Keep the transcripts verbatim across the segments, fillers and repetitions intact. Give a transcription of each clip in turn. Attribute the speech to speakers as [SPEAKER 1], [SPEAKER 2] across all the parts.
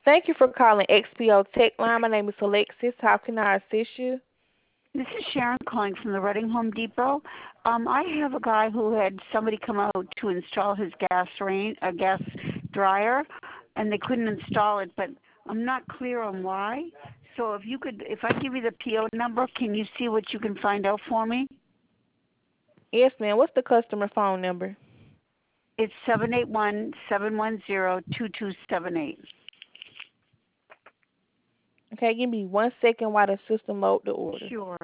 [SPEAKER 1] Thank you for calling X P O Tech Line. My name is Alexis. How can I assist you?
[SPEAKER 2] This is Sharon calling from the Reading Home Depot. Um, I have a guy who had somebody come out to install his gas rain, a gas dryer, and they couldn't install it, but I'm not clear on why. So if you could, if I give you the P O number, can you see what you can find out for me?
[SPEAKER 1] Yes, ma'am. What's the customer phone number?
[SPEAKER 2] It's seven eight one, seven one zero, two two seven eight.
[SPEAKER 1] Okay, give me one second while the system load the order.
[SPEAKER 2] Sure.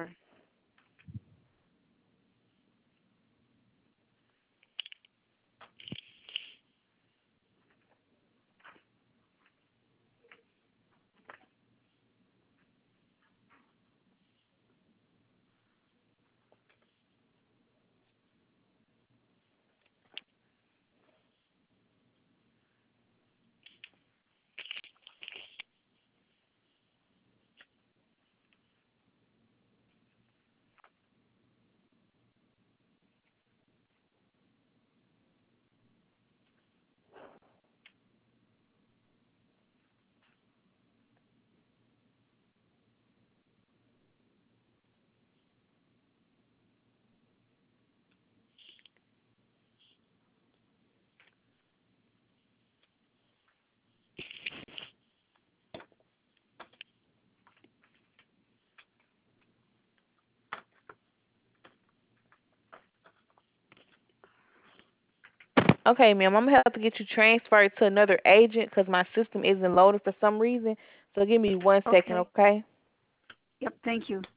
[SPEAKER 1] Okay, ma'am. I'm gonna have to get you transferred to another agent because my system isn't loaded for some reason. So give me one second,
[SPEAKER 2] Okay.
[SPEAKER 1] okay?
[SPEAKER 2] Yep, thank you.